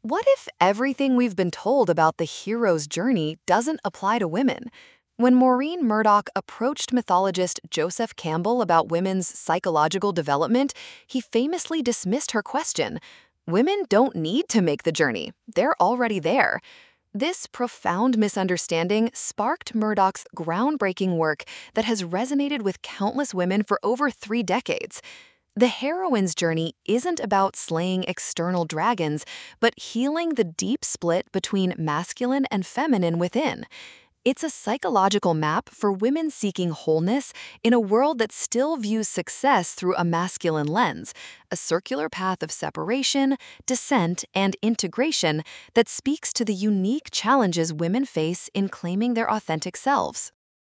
What if everything we've been told about the hero's journey doesn't apply to women? When Maureen Murdoch approached mythologist Joseph Campbell about women's psychological development, he famously dismissed her question. Women don't need to make the journey, they're already there. This profound misunderstanding sparked Murdoch's groundbreaking work that has resonated with countless women for over 3 decades. The heroine's journey isn't about slaying external dragons, but healing the deep split between masculine and feminine within. It's a psychological map for women seeking wholeness in a world that still views success through a masculine lens, a circular path of separation, descent, and integration that speaks to the unique challenges women face in claiming their authentic selves.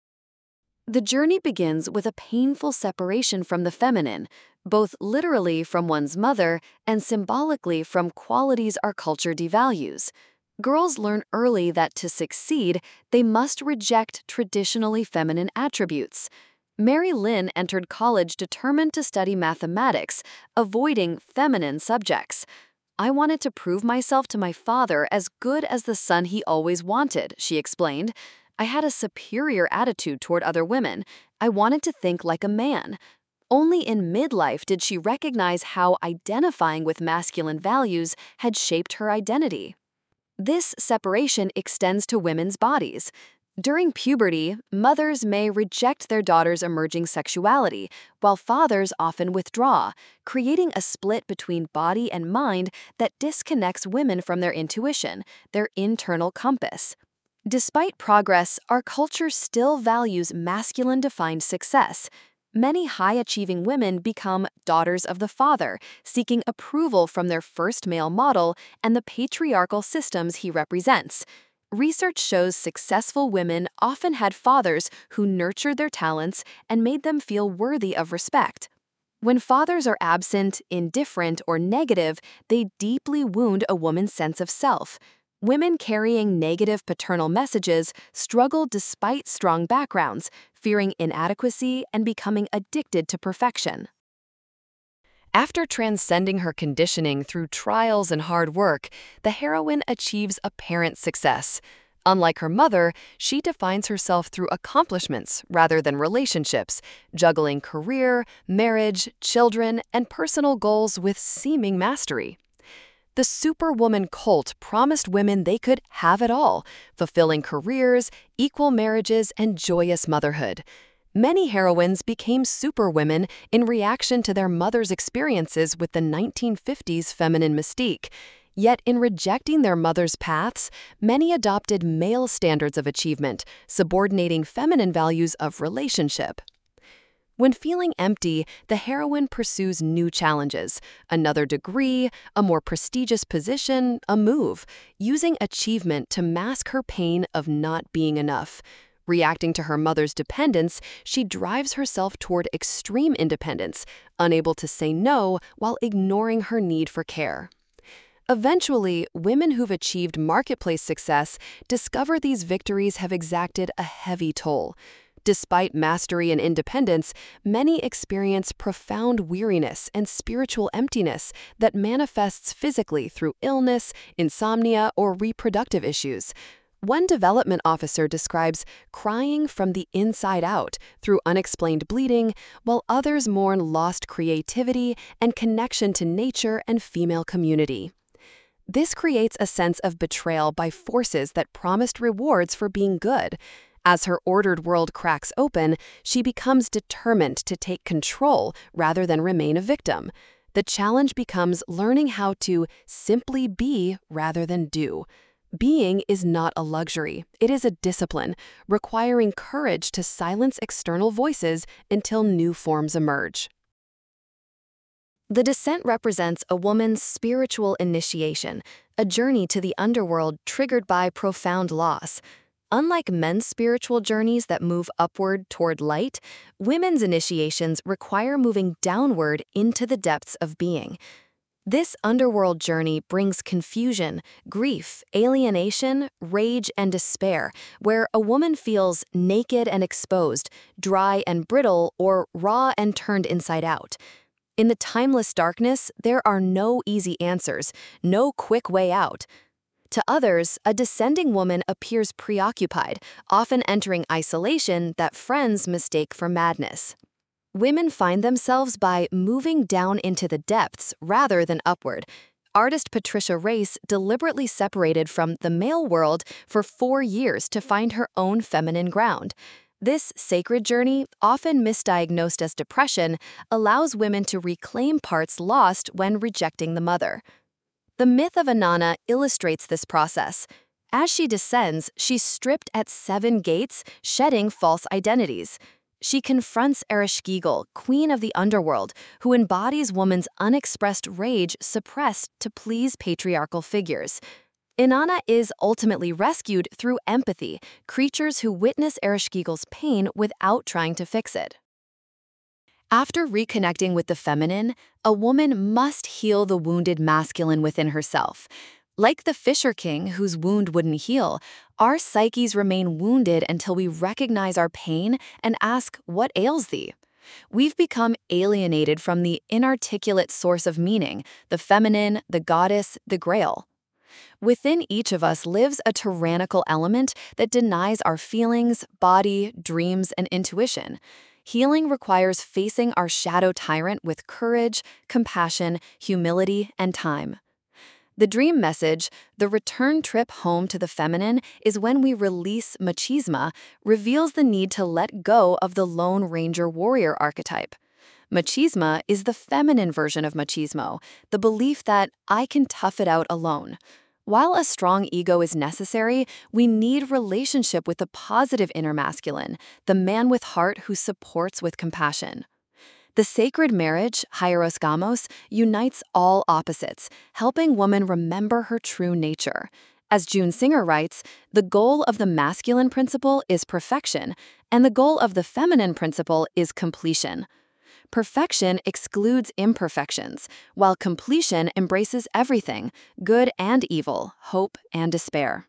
The journey begins with a painful separation from the feminine, both literally from one's mother and symbolically from qualities our culture devalues. Girls learn early that to succeed, they must reject traditionally feminine attributes. Mary Lynn entered college determined to study mathematics, avoiding feminine subjects. "I wanted to prove myself to my father as good as the son he always wanted," she explained. "I had a superior attitude toward other women. I wanted to think like a man." Only in midlife did she recognize how identifying with masculine values had shaped her identity. This separation extends to women's bodies. During puberty, mothers may reject their daughters' emerging sexuality, while fathers often withdraw, creating a split between body and mind that disconnects women from their intuition, their internal compass. Despite progress, our culture still values masculine-defined success. Many high-achieving women become daughters of the father, seeking approval from their first male model and the patriarchal systems he represents. Research shows successful women often had fathers who nurtured their talents and made them feel worthy of respect. When fathers are absent, indifferent, or negative, they deeply wound a woman's sense of self. Women carrying negative paternal messages struggle despite strong backgrounds, fearing inadequacy and becoming addicted to perfection. After transcending her conditioning through trials and hard work, the heroine achieves apparent success. Unlike her mother, she defines herself through accomplishments rather than relationships, juggling career, marriage, children, and personal goals with seeming mastery. The Superwoman cult promised women they could have it all, fulfilling careers, equal marriages, and joyous motherhood. Many heroines became superwomen in reaction to their mothers' experiences with the 1950s feminine mystique. Yet in rejecting their mothers' paths, many adopted male standards of achievement, subordinating feminine values of relationship. When feeling empty, the heroine pursues new challenges, another degree, a more prestigious position, a move, using achievement to mask her pain of not being enough. Reacting to her mother's dependence, she drives herself toward extreme independence, unable to say no while ignoring her need for care. Eventually, women who've achieved marketplace success discover these victories have exacted a heavy toll. Despite mastery and independence, many experience profound weariness and spiritual emptiness that manifests physically through illness, insomnia, or reproductive issues. One development officer describes crying from the inside out through unexplained bleeding, while others mourn lost creativity and connection to nature and female community. This creates a sense of betrayal by forces that promised rewards for being good. As her ordered world cracks open, she becomes determined to take control rather than remain a victim. The challenge becomes learning how to simply be rather than do. Being is not a luxury, it is a discipline, requiring courage to silence external voices until new forms emerge. The descent represents a woman's spiritual initiation, a journey to the underworld triggered by profound loss. Unlike men's spiritual journeys that move upward toward light, women's initiations require moving downward into the depths of being. This underworld journey brings confusion, grief, alienation, rage, and despair, where a woman feels naked and exposed, dry and brittle, or raw and turned inside out. In the timeless darkness, there are no easy answers, no quick way out. To others, a descending woman appears preoccupied, often entering isolation that friends mistake for madness. Women find themselves by moving down into the depths rather than upward. Artist Patricia Race deliberately separated from the male world for 4 years to find her own feminine ground. This sacred journey, often misdiagnosed as depression, allows women to reclaim parts lost when rejecting the mother. The myth of Inanna illustrates this process. As she descends, she's stripped at 7 gates, shedding false identities. She confronts Ereshkigal, queen of the underworld, who embodies woman's unexpressed rage suppressed to please patriarchal figures. Inanna is ultimately rescued through empathy, creatures who witness Ereshkigal's pain without trying to fix it. After reconnecting with the feminine, a woman must heal the wounded masculine within herself. Like the Fisher King, whose wound wouldn't heal, our psyches remain wounded until we recognize our pain and ask, "What ails thee?" We've become alienated from the inarticulate source of meaning, the feminine, the goddess, the grail. Within each of us lives a tyrannical element that denies our feelings, body, dreams, and intuition. Healing requires facing our shadow tyrant with courage, compassion, humility, and time. The dream message, the return trip home to the feminine, is when we release machismo, reveals the need to let go of the Lone Ranger warrior archetype. Machismo is the feminine version of machismo, the belief that I can tough it out alone. While a strong ego is necessary, we need relationship with the positive inner masculine, the man with heart who supports with compassion. The sacred marriage, Hieros Gamos, unites all opposites, helping woman remember her true nature. As June Singer writes, the goal of the masculine principle is perfection, and the goal of the feminine principle is completion. Perfection excludes imperfections, while completion embraces everything, good and evil, hope and despair.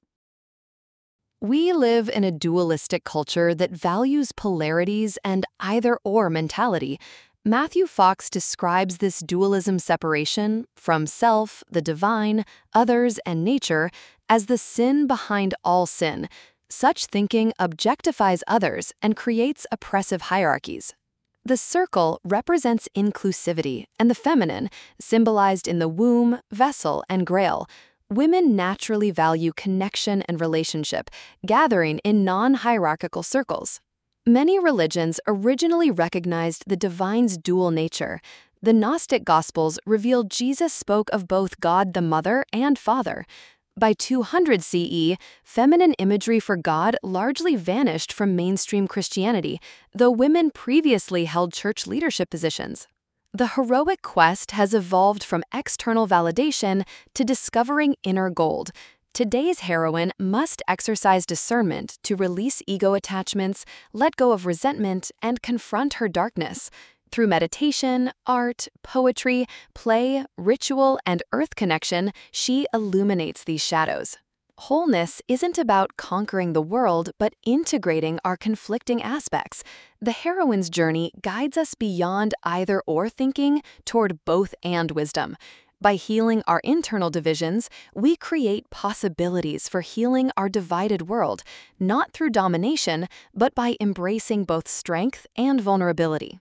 We live in a dualistic culture that values polarities and either-or mentality. Matthew Fox describes this dualism separation from self, the divine, others, and nature as the sin behind all sin. Such thinking objectifies others and creates oppressive hierarchies. The circle represents inclusivity, and the feminine, symbolized in the womb, vessel, and grail. Women naturally value connection and relationship, gathering in non-hierarchical circles. Many religions originally recognized the divine's dual nature. The Gnostic Gospels revealed Jesus spoke of both God the Mother and Father. By 200 CE, feminine imagery for God largely vanished from mainstream Christianity, though women previously held church leadership positions. The heroic quest has evolved from external validation to discovering inner gold. Today's heroine must exercise discernment to release ego attachments, let go of resentment, and confront her darkness. Through meditation, art, poetry, play, ritual, and earth connection, she illuminates these shadows. Wholeness isn't about conquering the world, but integrating our conflicting aspects. The heroine's journey guides us beyond either-or thinking toward both-and wisdom. By healing our internal divisions, we create possibilities for healing our divided world, not through domination, but by embracing both strength and vulnerability.